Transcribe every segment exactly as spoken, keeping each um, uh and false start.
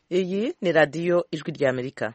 Iyi ni radiyo ijwi ry'Amerika.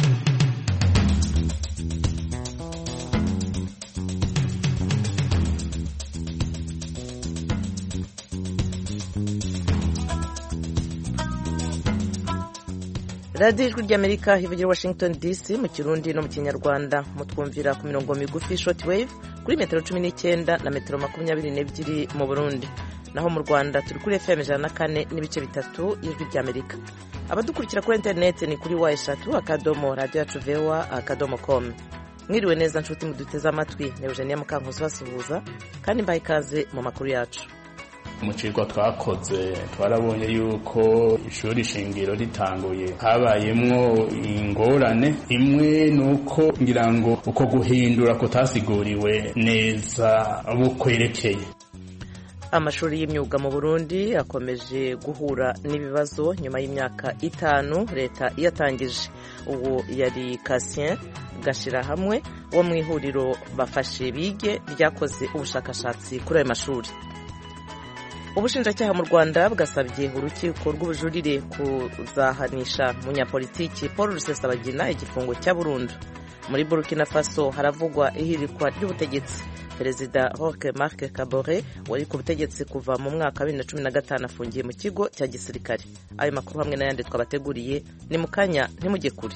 radiyo ijwi ry'Amerika ivugira Washington D C mu Kirundi no mu Kinyarwanda. Mutwumvira ku mirongo migufi short wave kuri metero cumi n'icyenda na metero makumyabiri n'ebyiri mu Burundi, naho mu Rwanda turi kuri F M ijana na kane n'ibice bitatu y'ijwi ry'Amerika. Abadukurikira kuri internet ni kuri wa eshatu akadomo radio yacu voa akadomo com. Mwiriwe neza nshuti muduteze amatwi, ne Eugenia Mukankuzi basuhuza kandi mbaye ikaze mu makuru yacu. Mu kigo twakoze twarabonye yuko ishuri shingiro ritanguye habayemwo ingorane imwe, nuko ngira ngo uko guhindura kutasiguriwe neza abo kwerekeye. Amashuri y'imyuga mu Burundi akomeje guhura n'ibibazo nyuma y'imyaka itanu leta yatangije. Ubu yari Cassien Gashira hamwe wo mu ihuriro bafashe bige ryakoze ubushakashatsi kuri ayo mashuri. Ubushinjacyaha mu Rwanda bwasabye urukiko rw'ubujurire kuzahanisha munyapolitiki Paul Rusesabagina igifungo cya burundu. Muri Burkina Faso haravugwa ihirikwa ry'ubutegetsi. Perezida Roch Marc Kabore wari ku butegetsi kuva mu mwaka wa bibiri na cumi na gatanu afungiye mu kigo cya gisirikare. Ayo makuru hamwe n'ayandi twabateguriye ni mu kanya, ntimujye kure.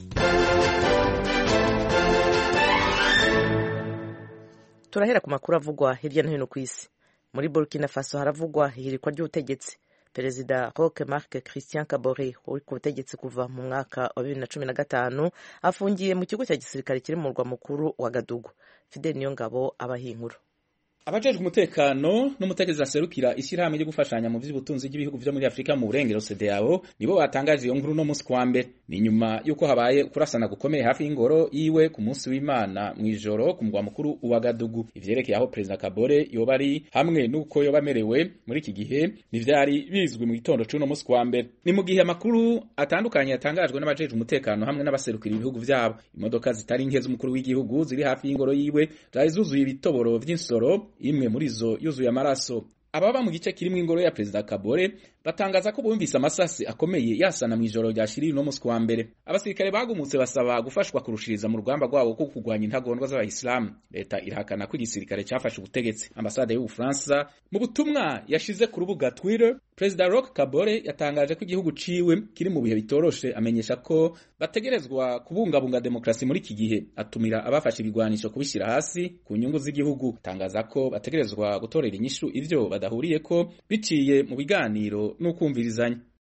Turahera ku makuru avugwa hirya no hino ku isi. Muri Burkina Faso haravugwa ihirikwa ry'ubutegetsi. Perezida Roch Marc Christian Kabore wari ku butegetsi kuva mu mwaka wa bibiri na cumi na gatanu afungiye mu kigo cya gisirikare kiri mu murwa mukuru wa Gadugu. Fidel Niyongabo abahinkuru. Abajejwe umutekano n'umutegetsi aserukira ishyirahamwe ryo gufashanya mu by'ubutunzi bw'ibihugu byo muri Afrika mu burengero C D A O nibo batangaje iyo nkuru no munsi kwa mbere. Ni nyuma yuko habaye kurasana gukomeye hafi y'ingoro yiwe ku munsi w'Imana mu ijoro ku mugwa mukuru wa Gadugu. Ivyerekeye aho Perezida Kabore yoba ari hamwe n'uko yoba amerewe muri iki gihe nivyari bizwi mu gitondo cy'uno munsi kwa mbere. Ni mu gihe amakuru atandukanye yatangajwe n'abajejwe umutekano hamwe n'abaserukira ibihugu vyabo. Imodoka zitari nke z'umukuru w'igihugu ziri hafi y'ingoro yiwe zari zuzuye ibitoboro vy'insoro, imwe muri zo yuzuye amaraso. Ababa mu gice kirimo ingoro ya Perezida Kabore batangaza ko bumvise amasasi akomeye yasana mu ijoro rya shiriri no munsi kwa mbere. Abasirikare bagumutse basaba gufashwa kurushiriza mu rugamba rwabo ko kugwanya intagondwa z'abayisilamu. Leta irahakana ko igisirikare cyafashe ubutegetsi. Ambasade y'u Bufaransa mu butumwa yashize ku rubuga Twitter, Perezida Roch Kabore yatangaje ko igihugu ciwe kiri mu bihe bitoroshe, amenyesha ko bategerezwa kubungabunga demokrasi muri iki gihe. Atumira abafashe ibigwanisho kubishyira hasi ku nyungu z'igihugu. Tangaza ko bategerezwa gutorera inyishu ivyo badahuriye ko biciye mu biganiro n'ukumvirizanya.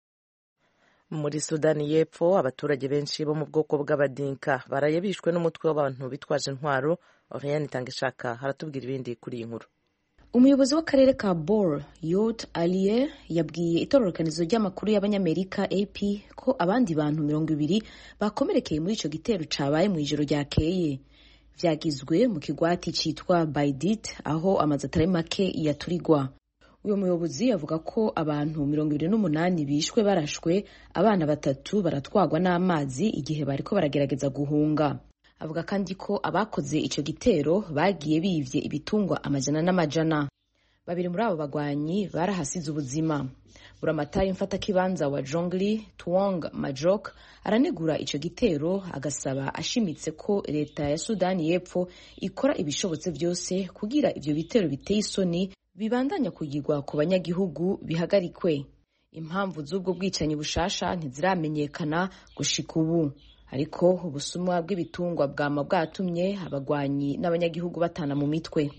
Muri Sudani y'Epfo abaturage benshi bo mu bwoko bw'abadinka baraye bishwe n'umutwe w'abantu bitwaje intwaro. Oriane Tangishaka haratubwira ibindi kuri iyi nkuru. Umuyobozi w'akarere ka Bor Yot Aliye yabwiye itororokanizo ry'amakuru y'abanyamerika A P ko abandi bantu mirongo ibiri bakomerekeye muri ico gitero cabaye mu ijoro ryakeye. Vyagizwe mu kigwati citwa Baidit aho amazu atari make yaturigwa. Uyo muyobozi avuga ko abantu mirongo ibiri n'umunani bishwe barashwe, abana batatu baratwagwa n'amazi igihe bariko baragerageza guhunga. Avuga kandi ko abakoze ico gitero bagiye bivye ibitungwa amajana n'amajana. Babiri muri abo bagwanyi barahasize ubuzima. Buramatari mfata kibanza wa Jongli Tuong Majok aranegura ico gitero, agasaba ashimitse ko leta ya Sudani y'Epfo ikora ibishobotse byose kugira ivyo bitero biteye isoni bibandanya kugirwa ku banyagihugu bihagarikwe. Impamvu z'ubwo bwicanyi bushasha ntiziramenyekana gushika ubu, ariko ubusumwa bw'ibitungwa bwama bwatumye abagwanyi n'abanyagihugu batana mu mitwe.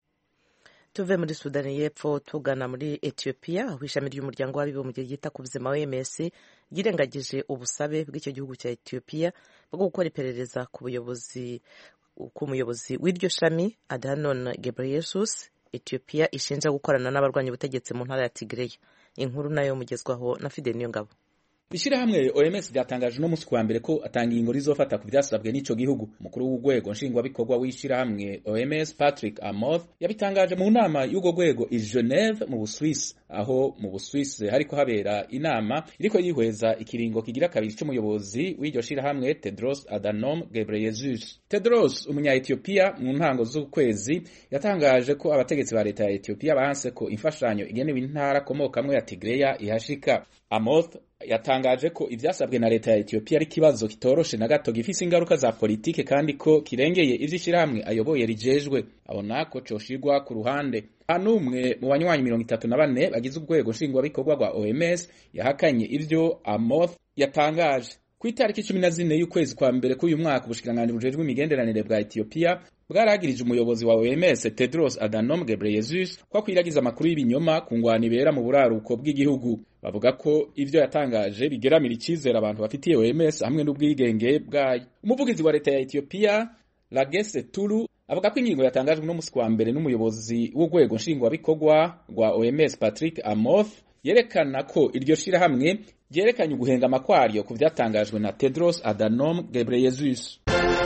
Tuve muri Sudani y'Epfo tugana muri Ethiopia, aho ishami ry'umuryango w'abibumbye ryita ku buzima O M S ryirengagije ubusabe bw'icyo gihugu cya Ethiopia bwo gukora iperereza ku buyobozi ku muyobozi w'iryo shami Adhanom Ghebreyesus. Ethiopia ishinja gukorana n'abarwanya ubutegetsi mu ntara ya Tigray. Inkuru nayo mugezwaho na Fidel Niyongabo. Ishirahamwe O M S ryatangaje no munsi kwa mbere ko atanga ingo rizofata ku vyasabwe n'ico gihugu. Umukuru w'ugwego nshingwa bikorwa w'ishirahamwe O M S Patrick Amoth yabitangaje mu nama y'ugo gwego i Geneve mu Busuwisi, aho mu Busuwisi hariko habera inama iriko yihweza ikiringo kigira kabiri c'umuyobozi w'iryo shirahamwe Tedros Adhanom Ghebreyesus. Tedros umunya Ethiopia mu ntango z'ukwezi yatangaje ko abategetsi ba leta ya Ethiopia bahanse ko imfashanyo igenewe intara komokamwe ya Tigray ihashika. Amoth yatangaje ko ivyasabwe na leta ya Ethiopia ari kibazo kitoroshe na gato gifise ingaruka za politike kandi ko kirengeye ivy'ishirahamwe ayoboye rijejwe abona ko coshirwa ku ruhande. Anumwe mu banywanyi mirongo itatu na bane bagize urwego nshingwabikorwa rwa O M S yahakanye ivyo Amoth yatangaje. Ku itariki cumi na zine y'ukwezi kwa mbere k'uyu mwaka ubushikiranganji bujejwe imigenderanire bwa Ethiopia bwaragirije umuyobozi wa O M S Tedros Adhanom Ghebreyesus ko kwiragiza amakuru y'ibinyoma ku ngwano ibera mu buraruko bw'igihugu. Bavuga ko ivyo yatangaje bigeramira icizere abantu bafitiye O M S hamwe n'ubwigenge bwayo. Umuvugizi wa leta ya Ethiopia Lagesse Tulu avuga ko ingingo yatangajwe no musi kwa mbere n'umuyobozi w'urwego nshingwabikorwa rwa O M S Patrick Amoth yerekana ko iryo shirahamwe ryerekanye uguhenga amakwaryo ku vyatangajwe na Tedros Adhanom Ghebreyesus.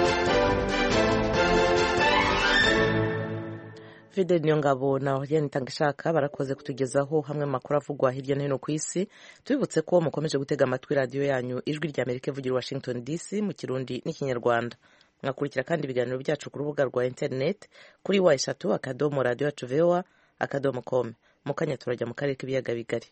Fidel Nyongabo na Oriane Tangishaka barakoze kutugezaho hamwe makuru avugwa hirya no hino ku isi. Tubibutse ko mukomeje gutega amatwi radio yanyu Ijwi rya Amerika ivugira Washington D C mu Kirundi n'Ikinyarwanda. Mwakurikira kandi ibiganiro byacu ku rubuga rwa internet kuri wa eshatu akadomo radio yacu V O A akadomo com. Mukanya turajya mu karere k'ibiyaga bigari.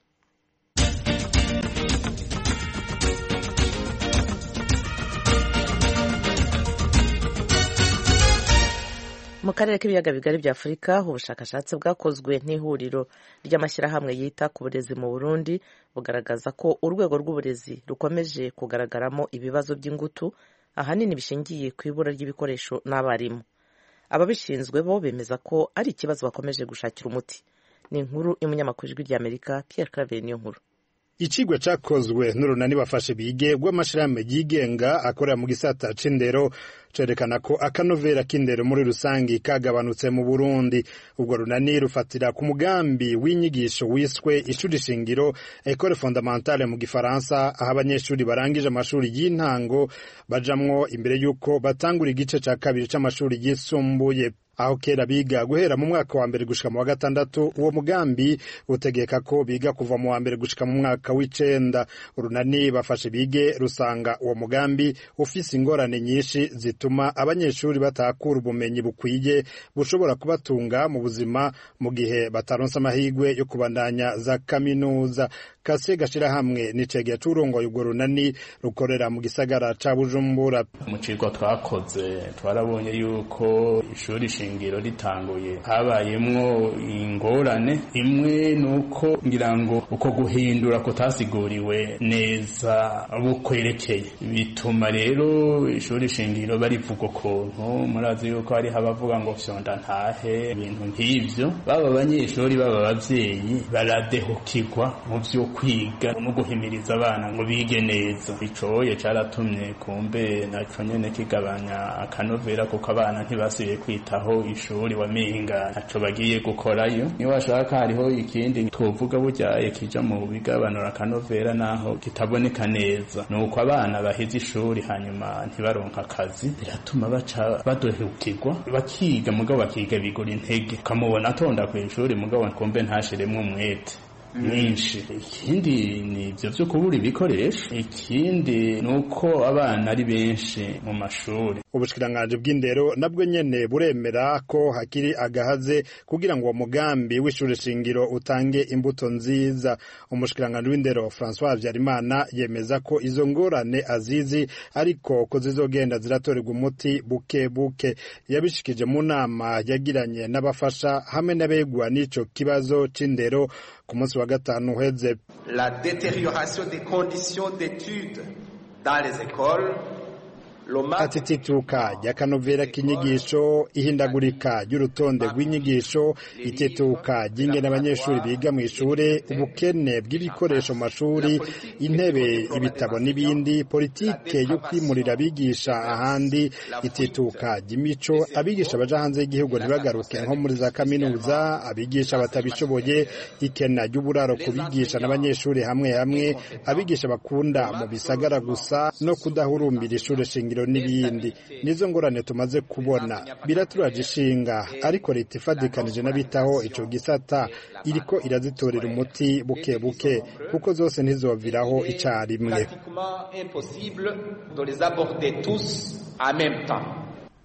Mu karere k'ibiyaga bigari bya Afurika ubushakashatsi bwakozwe n'ihuriro ry'amashyirahamwe yita ku burezi mu Burundi bugaragaza ko urwego rw'uburezi rukomeje kugaragaramo ibibazo by'ingutu ahanini bishingiye ku ibura ry'ibikoresho n'abarimu. Ababishinzwe bo bemeza ko ari ikibazo bakomeje gushakira umuti. Ni inkuru y'umunyamakuru w'Ijwi rya Amerika Pierre Claver niyo nkuru. Icigwa cakozwe n'urunani bafashe bige rw'amashirahamwe yigenga akorera mu gisata c'indero cerekana ko akanovera k'indero muri rusangi kagabanutse mu Burundi. Ubwo runani rufatira ku mugambi w'inyigisho wiswe ishuri shingiro École fondamentale mu Gifaransa, aho abanyeshuri barangije amashuri y'intango bajamwo imbere yuko batangura igice ca kabiri c'amashuri yisumbuye. Aho kera biga guhera mu mwaka wa mbere gushika mu wa gatandatu, uwo mugambi utegeka ko biga kuva mu wa mbere gushika mu mwaka w'icenda. Urunani bafashe bige rusanga uwo mugambi ufise ingorane nyinshi zituma abanyeshuri batakura ubumenyi bukwiye bushobora kubatunga mu buzima mu gihe bataronse amahigwe yo kubandanya za kaminuza. Kase gashira hamwe nicegera c'urongoye urwo runani rukorera mu gisagara ca Bujumbura. Mu cigwa twakoze twarabonye yuko ishuri shingiro ritanguye habayemwo ingorane. Imwe nuko ngira ngo uko guhindura kutasiguriwe neza bukwerekeye, bituma rero ishuri shingiro barivuga ukuntu. Murazi yuko hari habavuga ngo fyonda ntahe, ibintu nk'ivyo. Baba abanyeshuri baba abavyeyi baradehukirwa mu vyo kwiga no guhimiriza abana ngo bige neza. Icoye caratumye kumbe naco nyene kigabanya akanovera kuko abana ntibasubiye kwitaho ishuri wamenga naco bagiye gukorayo. Ni washaka hariho ikindi twovuga burya kija mu bigabanura akanovera naho kitaboneka neza, nuko abana baheze ishuri hanyuma ntibaronka akazi, biratuma baca badohukirwa bakiga mugabo bakiga bigura intege, kamubona atonda ku ishuri mugabo kumbe ntashiremwe umwete mwinshi. Ikindi ni ivyo vyo kubura ibikoresho, ikindi nuko abana ari benshi mu mashuri. Ubushikiranganji bw'indero nabwo nyene buremera ko hakiri agahaze kugira ngo uwo mugambi w'ishuri shingiro utange imbuto nziza. Umushikiranganji w'indero François Habyarimana yemeza ko izo ngorane azizi ariko ko zizogenda ziratorerwa umuti buke buke. Yabishikije mu nama yagiranye n'abafasha hamwe n'abegwa n'ico kibazo c'indero ku munsi wa gatanu uheze. La détérioration des conditions d'études dans les écoles, atitituka ry'akanovera k'inyigisho, ihindagurika ry'urutonde rw'inyigisho, itituka ry'ingene abanyeshuri biga mu ishure, ubukene bw'ibikoresho mu mashuri, intebe, ibitabo n'ibindi, politike yo kwimurira abigisha ahandi, itituka ry'imico, abigisha baja hanze y'igihugu ntibagaruke nko muri za kaminuza, abigisha batabishoboye, ikena ry'uburaro ku bigisha n'abanyeshuri hamwe hamwe, abigisha bakunda mu bisagara gusa, no kudahurumbira ishure shingiro n'ibindi. Nizo ngorane tumaze kubona, biraturaje ishinga, ariko leta ifadikanije n'abitaho ico gisata iriko irazitorera umuti buke buke kuko zose ntizoviraho icarimwe.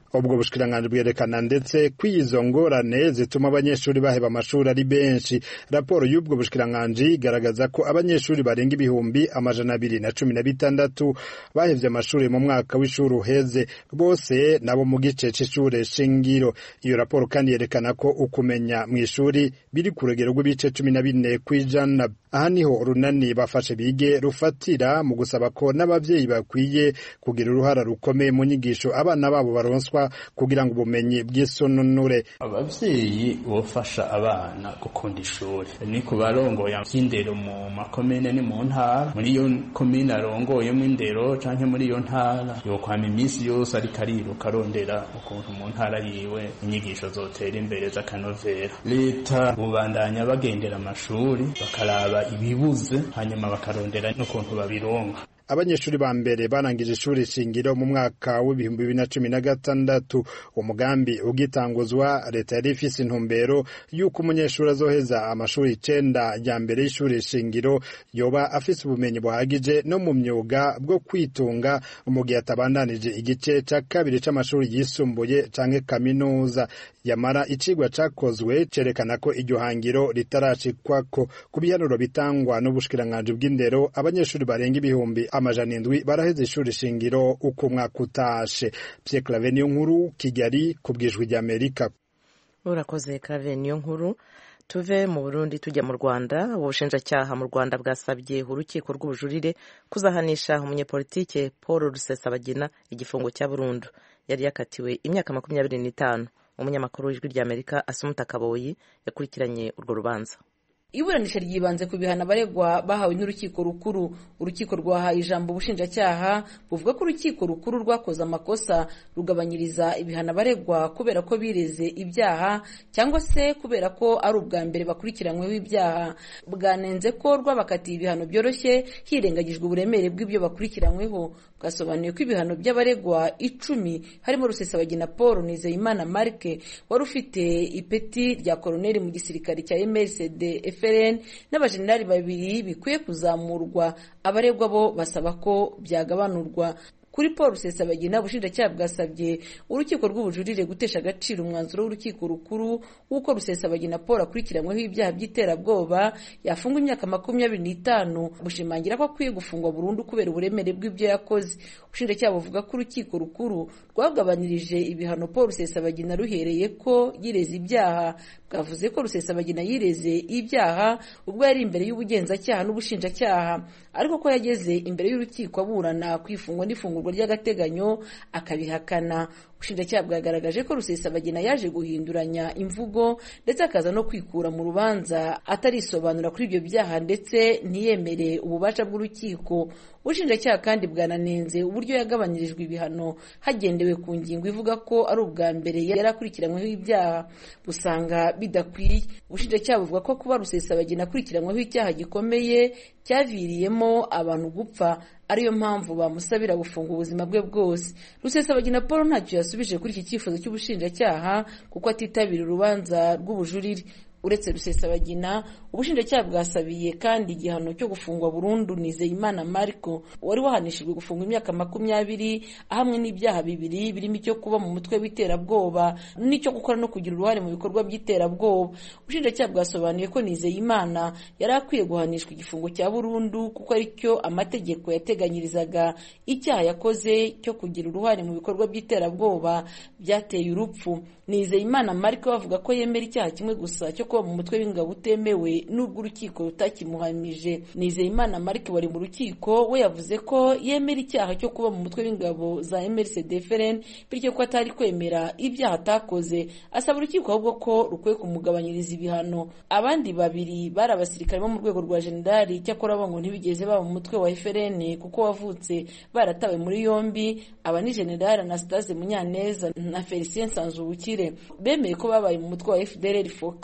ubwo bushikiranganji bwerekana ndetse ko izo ngorane zituma abanyeshuri baheba amashuri ari benshi. Raporo y'ubwo bushikiranganji igaragaza ko abanyeshuri barenga ibihumbi amajana abiri na cumi na bitandatu bahevye amashuri mu mwaka w'ishuri uheze, bose nabo mu gice c'ishure shingiro. Iyo raporo kandi yerekana ko ukumenya mw'ishuri biri ku rugero rw'ibice cumi na bine kw'ijana. Aha niho urunani bafashe bige rufatira mu gusaba ko n'abavyeyi bakwiye kugira uruhara rukomeye mu nyigisho abana babo baronswa kugira ngo ubumenyi bw'isononure. Abavyeyi bofasha abana gukunda ishuri, ni ku barongoye indero mu makomine ni mu ntara, muri iyo komine arongoyemo indero canke muri iyo ntara yokwama iminsi yose ariko ariruka arondera ukuntu mu ntara yiwe inyigisho zotera imbere z'akanovera. Leta bubandanya bagendera amashuri bakaraba ibibuze hanyuma bakarondera n'ukuntu babironka. Abanyeshuri ba mbere barangije ishuri shingiro mu mwaka w'ibihumbi bibiri na cumi na gatandatu. Umugambi ugitanguzwa, leta yari ifise intumbero yuko umunyeshuri azoheza amashuri icenda ya mbere y'ishuri shingiro yoba afise ubumenyi buhagije no mu myuga bwo kwitunga mu gihe atabandanije igice ca kabiri c'amashuri yisumbuye canke kaminuza. Yamara icigwa cakozwe cerekana ko iryo hangiro ritarashikwako. Ku bihanuro bitangwa n'ubushikiranganji bw'indero, abanyeshuri barenga ibihumbi amajana indwi baraheze ishuri shingiro uko umwaka utashe. Pierre Claver Niyonkuru, Kigali, ku bw'ijwi ry'Amerika. Urakoze Claver Niyonkuru. Tuve mu Burundi tujya mu Rwanda. Ubushinjacyaha mu Rwanda bwasabye urukiko rw'ubujurire kuzahanisha umunyepolitike Paul Rusesabagina igifungo cya burundu. Yari yakatiwe imyaka makumyabiri n'itanu. Umunyamakuru w'ijwi ry'Amerika Asumuta Kaboyi yakurikiranye urwo rubanza. Iburanisha ryibanze ku bihano abaregwa bahawe n'urukiko rukuru. Urukiko rwahaye ijambo ubushinjacyaha buvuga ko urukiko rukuru rwakoze amakosa rugabanyiriza ibihano abaregwa kubera ko bireze ibyaha cyangwa se kubera ko ari ubwa mbere bakurikiranyweho ibyaha. Bwanenze ko rwabakatiye ibihano byoroshye hirengagijwe uburemere bw'ibyo bakurikiranyweho. Bwasobanuye ko ibihano by'abaregwa icumi harimo Rusesabagina Paul, Nizeyimana Marc wari ufite ipeti rya koloneli mu gisirikare cya M R C D F R N n'abajenerali babiri bikwiye kuzamurwa. Abaregwa bo basaba ko byagabanurwa. Kuri Paul Rusesabagina, ubushinjacyaha bwasabye urukiko rw'ubujurire gutesha agaciro umwanzuro w'urukiko rukuru w'uko Rusesabagina Paul akurikiranyweho ibyaha by'iterabwoba yafungwa imyaka makumyabiri n'itanu, bushimangira ko akwiye gufungwa burundu kubera uburemere bw'ibyo yakoze. Ubushinjacyaha buvuga ko urukiko rukuru rwagabanirije ibihano Paul Rusesabagina ruhereye ko yireze ibyaha. Bwavuze ko Rusesabagina yireze ibyaha ubwo yari imbere y'ubugenzacyaha n'ubushinjacyaha, ariko ko yageze imbere y'urukiko aburana kwifungwa n'ifungurwa ry'agateganyo akabihakana. Ubushinjacyaha bwagaragaje ko Rusesabagina yaje guhinduranya imvugo ndetse akaza no kwikura mu rubanza atarisobanura kuri ibyo byaha ndetse ntiyemere ububasha bw'urukiko. Ubushinjacyaha kandi bwananenze uburyo yagabanyirijwe ibihano hagendewe ku ngingo ivuga ko ari ubwa mbere yari akurikiranyweho ibyaha, busanga bidakwiye. Ubushinjacyaha buvuga ko kuba Rusesabagina akurikiranyweho icyaha gikomeye cyaviriyemo abantu gupfa ariyo mpamvu bamusabira gufunga ubuzima bwe bwose. Rusesabagina Paul ntacyo yasubije kuri iki cyifuzo cy'ubushinjacyaha kuko atitabira urubanza rw'ubujurire. Uretse Rusesabagina, ubushinjacyaha bwasabiye kandi igihano cyo gufungwa burundu Nizeyimana Marco wari wahanishijwe gufungwa imyaka makumyabiri ahamwe n'ibyaha bibiri birimo icyo kuba mu mutwe w'iterabwoba n'icyo gukora no kugira uruhare mu bikorwa by'iterabwoba. Ubushinjacyaha bwasobanuye ko Nizeyimana yari akwiye guhanishwa igifungo cya burundu kuko ari cyo amategeko yateganyirizaga. Icyaha yakoze cyo kugira uruhare mu bikorwa by'iterabwoba byateye urupfu. Nizeyimana Marco bavuga ko yemera icyaha kimwe gusa cyo kuba mu mutwe w'ingabo utemewe n'ubwo urukiko rutakimuhamije. Nizeyimana Marco wari mu rukiko we yavuze ko yemera icyaha cyo kuba mu mutwe w'ingabo za M R C D F R N bityo ko atari kwemera ibyaha atakoze. Asaba urukiko ahubwo ko rukwiye kumugabanyiriza ibihano. Abandi babiri bari abasirikare bo mu rwego rwa generali, cyakora bo ngo ntibigeze baba mu mutwe wa F R N kuko wavutse baratawe muri yombi. Aba ni General Anastase Munyaneza na Felicien Sanzubukire bemeye ko babaye mu mutwe wa F D L R Foka.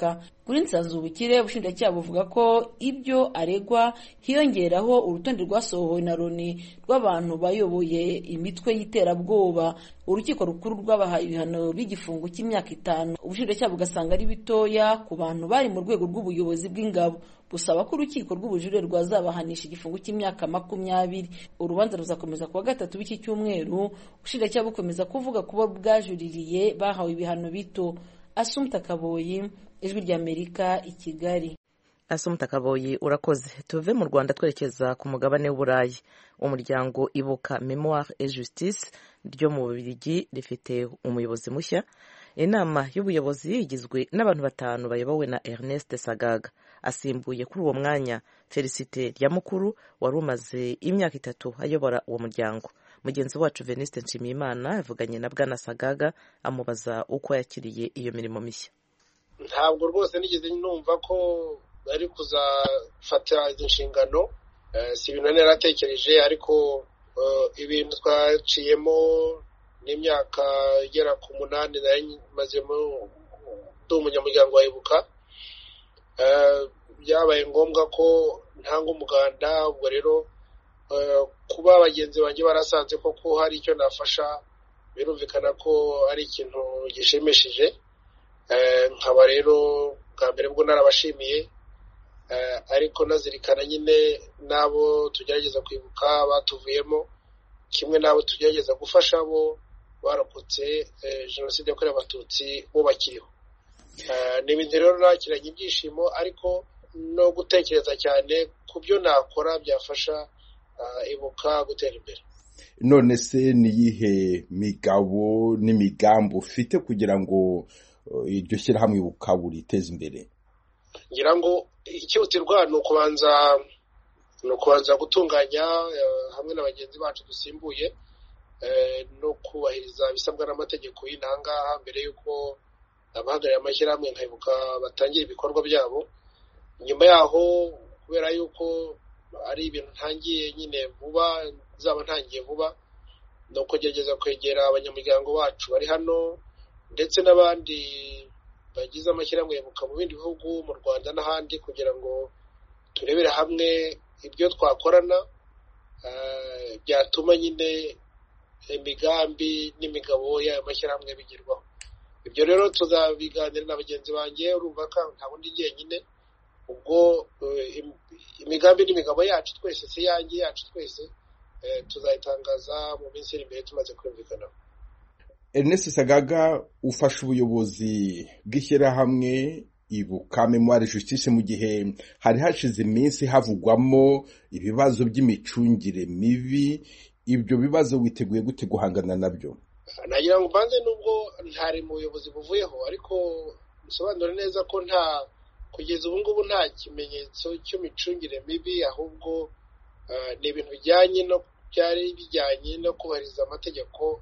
Kuri Nsanzubukire ubushinjacyaha buvuga ko ibyo aregwa hiyongeraho urutonde rwasohowe na Loni rw'abantu bayoboye imitwe y'iterabwoba. Urukiko rukuru rwabahaye ibihano by'igifungo cy'imyaka itanu, ubushinjacyaha bugasanga ari bitoya ku bantu bari mu rwego rw'ubuyobozi bw'ingabo, busaba ko urukiko rw'ubujurire rwazabahanisha igifungo cy'imyaka makumyabiri. Urubanza ruzakomeza kuwa gatatu w'iki cyumweru, ubushinjacyaha bukomeza kuvuga kuba bwajuririye bahawe ibihano bito. Assumpta Kaboyi, Ijwi ry'Amerika, i Kigali. Assumpta Kaboyi, urakoze. Tuve mu Rwanda twerekeza ku mugabane w'Uburayi. Umuryango Ibuka Memoire et Justice ryo mu Bubiligi rifite umuyobozi mushya. Inama y'ubuyobozi igizwe n'abantu batanu bayobowe na Ernest Sagaga. Asimbuye kuri uwo mwanya Felicite Ryamukuru wari umaze imyaka itatu ayobora uwo muryango. Mugenzi wacu Veniste Nshimiyimana yavuganye na Bwana Sagaga amubaza uko yakiriye iyo mirimo mishya. Ntabwo rwose nigeze numva ko ari kuzafata izi nshingano, si ibintu naratekereje, ariko ibintu twaciyemo n'imyaka igera ku munani nari mazemo ndi umunyamuryango wa Ibuka, byabaye ngombwa ko ntanga umuganda. Ubwo rero kuba abagenzi banjye barasanze koko hari icyo nafasha, birumvikana ko ari ikintu gishimishije. Nkaba rero bwa mbere bwo narabashimiye, ariko nazirikana nyine n'abo tugerageza kwibuka batuvuyemo, kimwe n'abo tugerageza gufasha bo barokotse jenoside yakorewe abatutsi bo bakiriho. Ni ibintu rero nakiranye ibyishimo, ariko no gutekereza cyane ku byo nakora byafasha Ibuka gutera imbere. None se ni yihe migabo n'imigambi ufite kugira ngo iryo shyirahamwe Ibuka buriteze imbere? Ngira ngo ikihutirwa ni ukubanza ni ukubanza gutunganya hamwe n'abagenzi bacu dusimbuye no kubahiriza ibisabwa n'amategeko y'intangaha mbere y'uko abahagarariye amashyirahamwe nka Ibuka batangira ibikorwa byabo. Nyuma yaho, kubera y'uko ari ibintu ntangiye nyine vuba, nzaba ntangiye vuba, no kugerageza kwegera abanyamuryango bacu bari hano ndetse n'abandi bagize amashyirahamwe Ibuka mu bindi bihugu, mu Rwanda n'ahandi, kugira ngo turebere hamwe ibyo twakorana byatuma nyine imigambi n'imigabo y'ayo mashyirahamwe bigerwaho. Ibyo rero tuzabiganira na bagenzi banjye, urumva ko ntabwo ndi jyenyine. Ubwo imigambi n'imigabo yacu twese, si yanjye, yacu twese, tuzayitangaza mu minsi iri imbere tumaze kumvikana. Ernest Sagaga ufasha ubuyobozi bw'ishyirahamwe Ibuka Memoire Justice mu gihe hari hashize iminsi havugwamo ibibazo by'imicungire mibi. Ibyo bibazo witeguye gute guhangana nabyo? Nagira ngo mbanze nubwo ntari mu buyobozi buvuyeho, ariko bisobanura neza ko nta kugeza ubu ngubu nta kimenyetso cy'imicungire mibi, ahubwo ni ibintu bijyanye no byari bijyanye no kubahiriza amategeko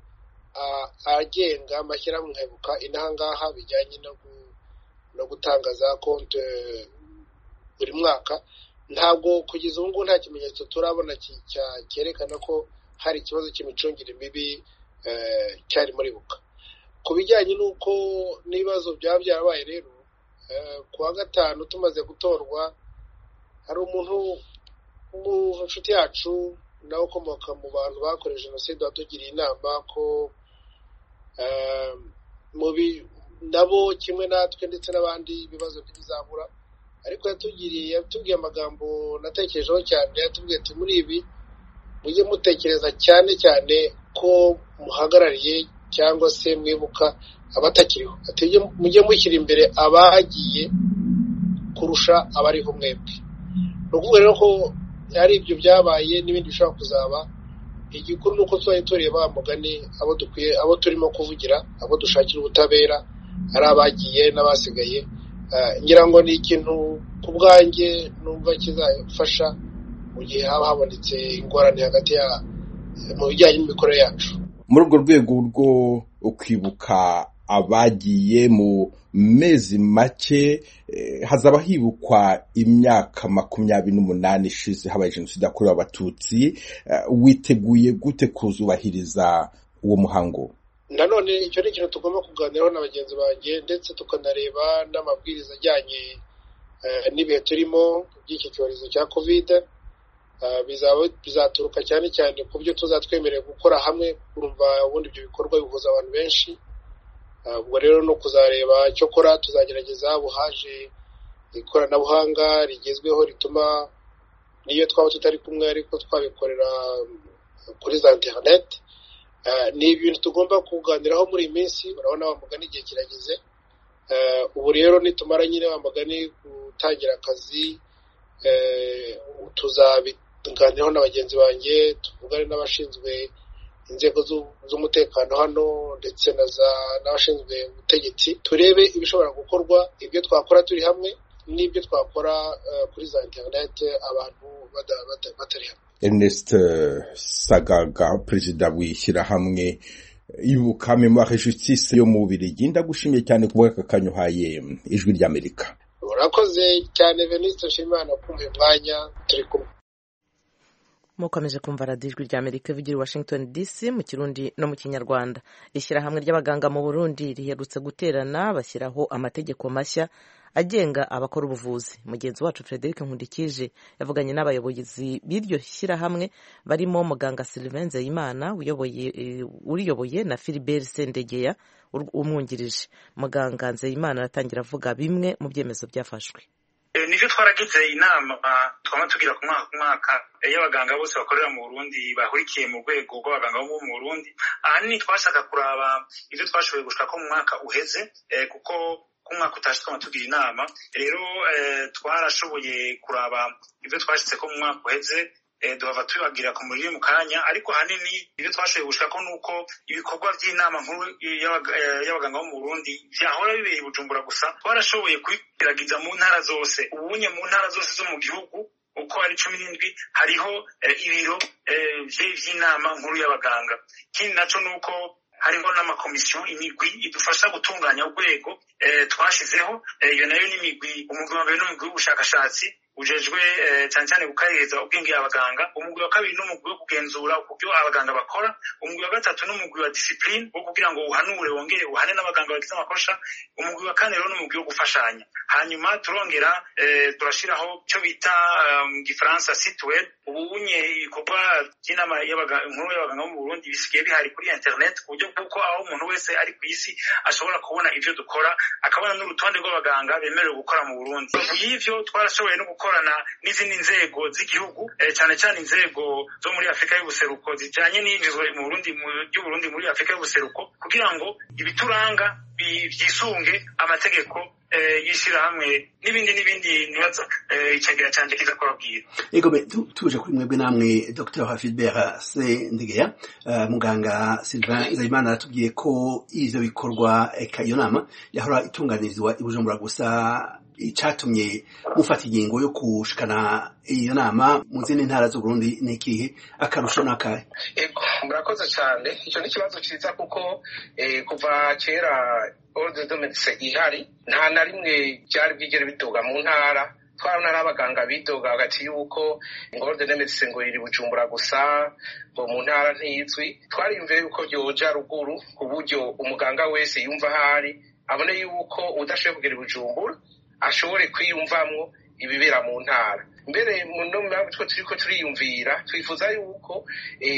agenga amashyirahamwe nka Ibuka inahangaha, bijyanye no gutanga za konti buri mwaka. Ntabwo kugeza ubu ngubu nta kimenyetso turabona cyerekana ko hari ikibazo cy'imicungire mibi cyari muri Ibuka. Ku bijyanye n'uko n'ibibazo byaba byarabaye rero, ku wa gatanu tumaze gutorwa, hari umuntu mu nshuti yacu nawe ukomoka mu bantu bakorewe jenoside watugiriye inama ko nabo kimwe natwe ndetse n'abandi ibibazo ntibizabura, ariko yatugiriye yatubwiye amagambo natekerejeho cyane. Yatubwiye ati muri ibi mujye mutekereza cyane cyane ko muhagarariye cyangwa se mwibuka abatakiriho. Ati mujye mushyira imbere abagiye kurusha abariho mwebwe. Ni ukuvuga rero ko ari ibyo byabaye n'ibindi bishobora kuzaba. Igikuru ni uko tuba tureba mugani abo dukwiye, abo turimo kuvugira, abo dushakira ubutabera, ari abagiye n'abasigaye. Ngira ngo ni ikintu ku bwanjye numva kizafasha mu gihe haba habonetse ingorane hagati ya mu bijyanye n'imikorere yacu. Muri urwo rwego rwo kwibuka abagiye mu mezi make, hazaba hibukwa imyaka makumyabiri n'umunani ishize habaye jenoside yakorewe abatutsi. Witeguye gute kuzubahiriza uwo muhango? nanone icyo ni ikintu tugomba kuganiraho na bagenzi banjye, ndetse tukanareba n'amabwiriza ajyanye n'ibihe turimo by'iki cyorezo cya kovide. Bizaturuka cyane cyane ku byo tuzatwemerera gukora hamwe. Urumva ubundi ibyo bikorwa bihuza abantu benshi, ubwo rero no kuzareba icyo kora tuzagerageza. Buhaje ikoranabuhanga rigezweho rituma niyo twaba tutari kumwe ariko twabikorera kuri za internet. Ni ibintu tugomba kuganiraho muri iyi minsi. Urabona bamugana igihe kirageze. Ubu rero nitumara nyine bamugani gutangira akazi, tuzabiganiraho na bagenzi banjye, tuvugane n'abashinzwe inzego z'umutekano hano ndetse n'abashinzwe ubutegetsi, turebe ibishobora gukorwa, ibyo twakora turi hamwe n'ibyo twakora kuri za internet abantu batari hamwe. Ernest Sagaga, perezida w'ishyirahamwe ibuka Memoire Justice yo mu Bubiligi, ndagushimiye cyane ku bw'aka kanya uhaye Ijwi ry'Amerika. Urakoze cyane Venuste, nshimana kumva umwanya turi kumwe. Mukomeje kumva radiyo Ijwi ry'Amerika ivugira i Washington D C mu Kirundi no mu Kinyarwanda. Ishyirahamwe ry'abaganga mu Burundi riherutse guterana bashyiraho amategeko mashya agenga abakora ubuvuzi. Mugenzi wacu Frederic Nkundikije yavuganye n'abayobozi b'iryo shyirahamwe barimo muganga Sylvain Nzeyimana uyoboye uriyoboye na Philibert Sendegeya umwungirije. Muganga Nzeyimana aratangira avuga bimwe mu byemezo byafashwe. Nivyo twaragize inama twama tugira ku mwaka ku mwaka y'abaganga bose bakorera mu Burundi bahurikiye mu rwego rw'abaganga bo mu Burundi. Ahanini twashaka kuraba ivyo twashoboye gushika ko mu mwaka uheze, kuko kumwaka utaje twama tugira inama. Rero twarashoboye kuraba ivyo twashitse ko mu mwaka uheze, duhava tubagira ku muri mu kanya, ariko hanini ivyo twashoboye gushaka nuko ibikorwa by'inama nkuru y'abaganga bo mu Burundi byahora bibera i Bujumbura gusa, twarashoboye kwiragiza mu ntara zose. Ubunye mu ntara zose zo mu gihugu uko ari cumi n'indwi hariho ibiro vy'inama nkuru y'abaganga. Ikindi naco nuko hariho n'amakomisiyo, imigwi idufasha gutunganya urwego twashizeho. Iyo nayo ni imigwi, umugwi wa mbere n'umugwi w'ubushakashatsi ujejwe cyane cyane gukaririza ubwenge abaganga, umugwi wa kabiri n'umugwi wo kugenzura uko abaganga bakora, umugwi wa gatatu n'umugwi wa discipline wo kugira ngo uhanure wongere uhane n'abaganga bagize amakosha, umugwi wa kane rero n'umugwi wo gufashanya. Hanyuma turongera turashiraho cyo bita mu Gifaransa site web. Ubunye ibikorwa by'inama y'abaganga nkuru y'abaganga mu Burundi bisigaye bihari kuri internet, ku buryo bw'uko aho umuntu wese ari ku isi ashobora kubona ivyo dukora, akabona n'urutonde rw'abaganga bemerewe gukora mu Burundi. Y'ivyo twarashoboye no gukorana n'izindi nzego z'igihugu, cyane cyane inzego zo muri Afrika y'ubuseruko zijanye n'injizwa mu Burundi mu Burundi muri Afrika y'ubuseruko, kugira ngo ibituranga byisunge amategeko y'ishyirahamwe n'ibindi n'ibindi nibaza icagera cyanje kiza kubabwira. Ego be tuje kuri mwebwe namwe Dr Philibert Sendegeya, muganga Sylvain Nzeyimana aratubwiye ko ivyo bikorwa iyo nama yahora itunganirizwa i Bujumbura gusa, icatumye mufata ingingo yo kushikana iyo nama mu zindi ntara z'u Burundi n'ikihe akarusho n'akahe? Ego murakoze cyane. Icyo ni ikibazo cyiza kuko kuva kera ordre de médecins ihari nta na rimwe byari bwigere bidoga mu ntara. Twarabona n'abaganga bidoga hagati y'uko ordre de médecins ngo iri Bujumbura gusa, ngo mu ntara ntizwi. Twariyumviye yuko byoja ruguru ku buryo umuganga wese yumva ahari, abone yuko udashoboye kugera i Bujumbura ashobore kwiyumvamwo ibibera mu ntara. Mbere no mabitwo turiko turiyumvira, twifuza yuko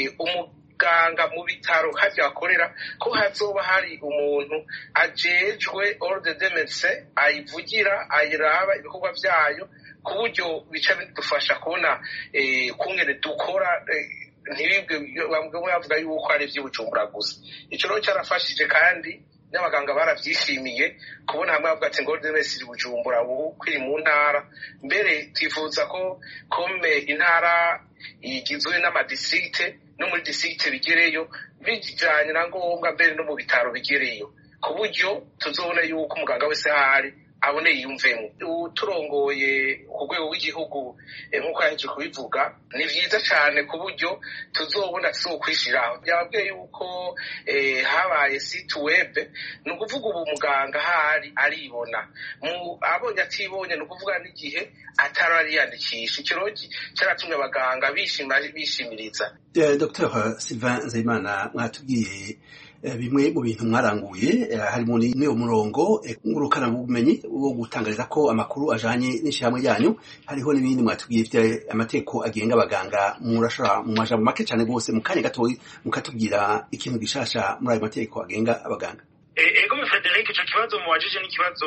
umuganga mu bitaro hajya akorera ko hazoba hari umuntu ajejwe ordre de médecins ayivugira, ayiraba ibikorwa byayo, ku buryo bica bidufasha kubona kungene dukora, ntibibwe bavuga yuko ari ivy'Ubujumbura gusa. Ico rero cyarafashije kandi n'abaganga baravyishimiye kubona hamwe bavuga ati ngo demesi Bujumbura ubu kwiri mu ntara. Mbere twifuza ko kome intara igizwe n'amadistricte no muri districte bigereyo bijanye na ngombwa, mbere no mu bitaro bigereyo, ku buryo tuzobona yuko umuganga wese ahari abone yiyumvemo. Turongoye ku rwego rw'igihugu nk'uko yaje kubivuga, ni vyiza cyane ku buryo tuzobona tuzokwishiraho. Byababwiye yuko habaye site web, ni ukuvuga ubu muganga ahari aribona, abonye atibonye ni ukuvuga n'igihe atarariyandikisha. Ikirogi cyaratumye abaganga bishimiriza. Dr Sylvain Nzeyimana, mwatubwiye bimwe mu bintu mwaranguye harimo ni umurongo ngurukana bumenyi wo gutangariza ko amakuru ajanye n'ishyirahamwe ryanyu hariho n'ibindi mwatubwiye bya amategeko agenga abaganga murashara mu majambo make cyane gose mu kanya gatoyi mukatubwira ikintu gishasha muri ayo mategeko agenga abaganga. Ego Frederic, ico kibazo muwajije ni kibazo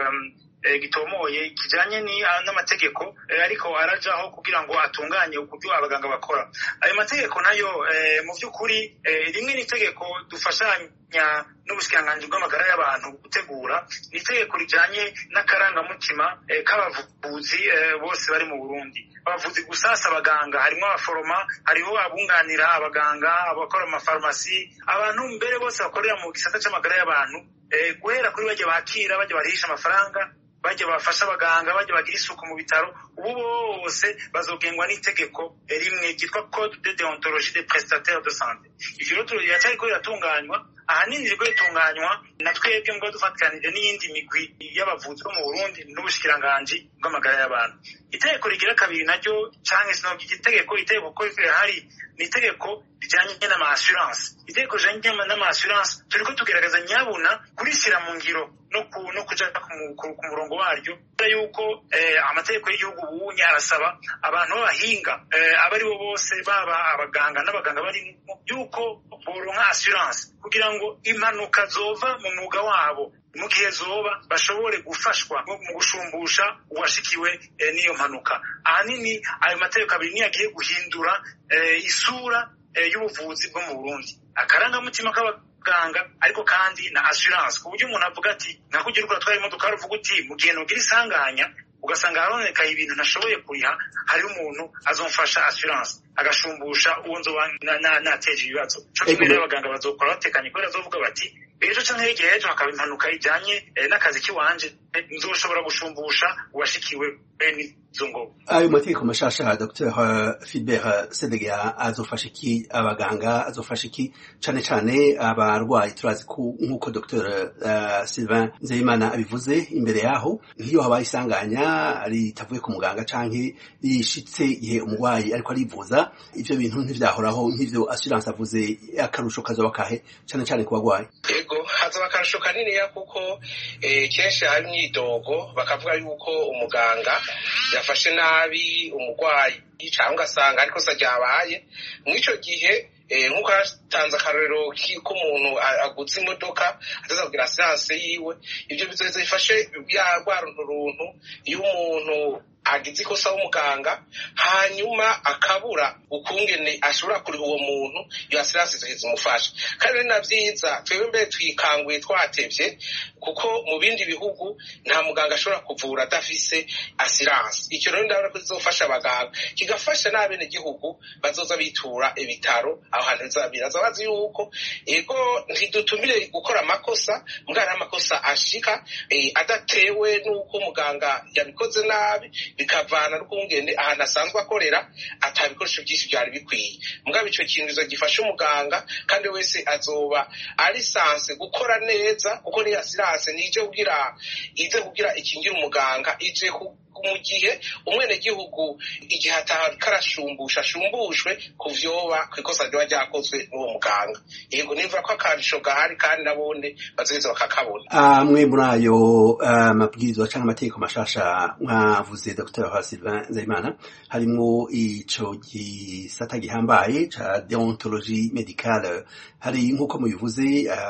gitomoye kijanye n'amategeko ariko arajaho kugira ngo atunganye uburyo abaganga bakora. Ayo mategeko nayo mu by'ukuri rimwe n'itegeko dufashanya n'ubushikiranganji bw'amagara y'abantu gutegura, ni itegeko rijanye n'akarangamutima k'abavuzi bose bari mu Burundi. Abavuzi gusasa abaganga harimo abaforoma, hariho abunganira abaganga, abakora mu mafarumasi, abantu mbere bose bakorera mu gisata c'amagara y'abantu, guhera kuri baje bakira, baje barihisha amafaranga, baje bafasha abaganga, baje bagira isuku mu bitaro, ubu bose bazogengwa n'itegeko rimwe ryitwa Code de déontologie des prestataires de santé. Ivyo rero yacyariko iratunganywa, ahanini riko itunganywa na twebwe ngo dufatikanije n'iyindi migwi y'abavuzi bo mu Burundi n'ubushikiranganji bw'amagara y'abantu. Itegeko rigira kabiri naryo canke sino itegeko itegeko ko hari ni itegeko rijanye n'ama assurance. Itegeko rijanye n'ama assurance turiko tugerageza nyabuna kurishyira mu ngiro no ku no kuja ku murongo waryo yuko eh, amategeko y'igihugu bunye arasaba abantu b'abahinga eh, abari bo bose baba abaganga n'abaganga bari yuko boronka assurance kugira ngo impanuka zova mu mwuga wabo mu gihe zoba bashobore gufashwa mu gushumbusha uwashikiwe eh, n'iyo mpanuka. Ahanini ayo mategeko abiri niyo agiye guhindura eh, isura eh, y'ubuvuzi bwo mu Burundi, akarangamutima k'abaganga ariko kandi na assurance, ku buryo umuntu avuga ati nakugira uko atwara imodoka aruvuga uti mu gihe nogira isanganya ugasanga haroneka ibintu ntashoboye kuriha, hari umuntu azomfasha assurance agashumbusha uwo nzoba nateje ibibazo. Cyo kimwe n'abaganga bazokora batekanye kubera azovuga bati ejo canke igihe ejo hakaba impanuka ijanye n'akazi kiwanje nzoshobora gushumbusha uwashikiwe n'izo ngobo. Ayo mategeko mashasha Docteur Philbert Sedegeya azofasha iki abaganga, azofasha iki cane cane abarwayi? Turazi ko nkuko Docteur uh, Sylvain Nzeyimana abivuze imbere yaho, nk'iyo habaye isanganya ritavuye ku muganga canke rishitse igihe umurwayi ariko arivuza, ivyo bintu ntivyahoraho nk'ivyo assurance avuze, akarusho kazoba kahe cane cane ku bagwayi? Ego hazoba akarusho kanini ya kuko eh, kenshi hari imyidogo bakavuga yuko umuganga yafashe nabi umurwayi cyangwa ugasanga ariko se ryabaye mw'ico gihe nk'uko yatanze akarorero k'umuntu aguze imodoka atazabwira asiranse yiwe, ibyo bizoza bifashe rwa runtu iyo umuntu agize ikosa w'umuganga hanyuma akabura ukungene ashobora kuriha uwo muntu, iyo asiranse izoheza umufasha. Kandi ni na vyiza twebwe mbere twikanguye twatevye, kuko mu bindi bihugu nta muganga ashobora kuvura adafise asiranse. Icyo rero ndabona ko kizofasha abaganga, kigafasha n'abene gihugu bazoza bitura ibitaro aho hantu bizabiraza bazi yuko ego ntidutumire gukora amakosa, muganga amakosa ashika eh, adatewe n'uko muganga yabikoze nabi bikavana n'ukungene ahantu asanzwe akorera atabikoresho byinshi byari bikwiye. Mugabo ico kintu bizogifasha umuganga kandi wese azoba ari sanse gukora neza, kuko ni assurance nije kugira ize kugira ikingira umuganga ije mu gihe umwene gihugu igihe atakarashumbusha shumbushwe kuvyoba kwikosa ryo ryakozwe n'uwo muganga. Yego nimva ko akarisho gahari kandi nabone bazoheza bakakabona. Amwe muri ayo mabwirizwa canke amategeko mashasha mwavuze Docteur Sylvain Nzeyimana, harimo ico gisata gihambaye ca déontologie médicale. Hari nkuko mubivuze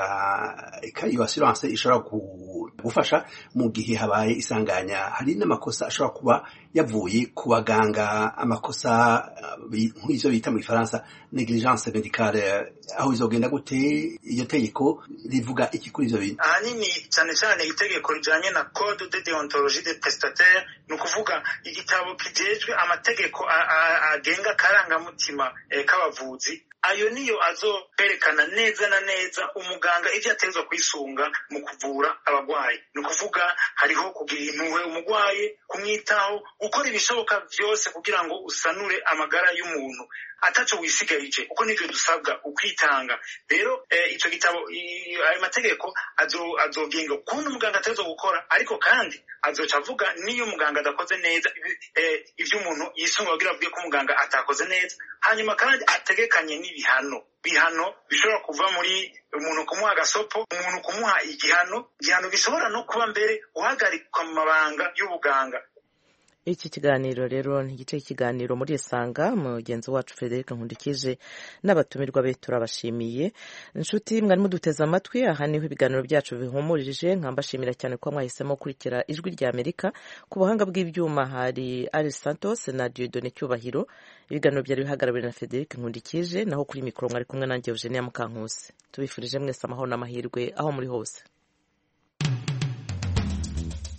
iyo assurance ishobora gufasha mu gihe habaye isanganya. Hari n'amakosa ashobora kuba yavuye ku baganga, amakosa nk'ivyo bita mu Faransa négligence médicale. Aho izogenda gute iyo tegeko rivuga iki kuri ivyo bintu? Ahanini cyane cyane itegeko rijanye na Code de déontologie des prestataires, ni ukuvuga igitabo kijejwe amategeko agenga karangamutima k'abavuzi. Ayo niyo azoberekana neza na neza umuganga ivyo ategerezwa kwisunga mu kuvura abagwayi. Ni ukuvuga hariho kugira impuhwe umugwayi, kumwitaho, gukora ibishoboka vyose kugira ngo usanure amagara y'umuntu ataco wisigarije, kuko nivyo dusabwa ukwitanga. Rero eh, ico gitabo ayo mategeko azo azogenga ukuntu umuganga ategerezwa gukora, ariko kandi azoca avuga niyo umuganga adakoze neza neza ivyo umuntu yisunga kugira avuge ko umuganga atakoze neza, hanyuma kandi ategekanye n'ibihano bihano bishobora kuva muri umuntu kumuha agasopo, umuntu kumuha igihano igihano gishobora no kuba mbere uhagarikwa mu mabanga y'ubuganga. Iki kiganiro rero ni igice cy'ikiganiro muri Isanga. Mugenzi wacu Frederic Nkundikije n'abatumirwa be turabashimiye. Inshuti mwari muduteze amatwi, aha niho ibiganiro byacu bihumurije. Nkambashimira cyane ko mwahisemo kurikira Ijwi rya Amerika. Ku buhanga bw'ibyuma hari Ari Santos na Dieudonné Cyubahiro. Ibiganiro byari bihagarariwe na Frederic Nkundikije, naho kuri mikoro mwari kumwe nanjye Eugenia Mukankusi. Tubifurije mwese amahoro n'amahirwe aho muri hose.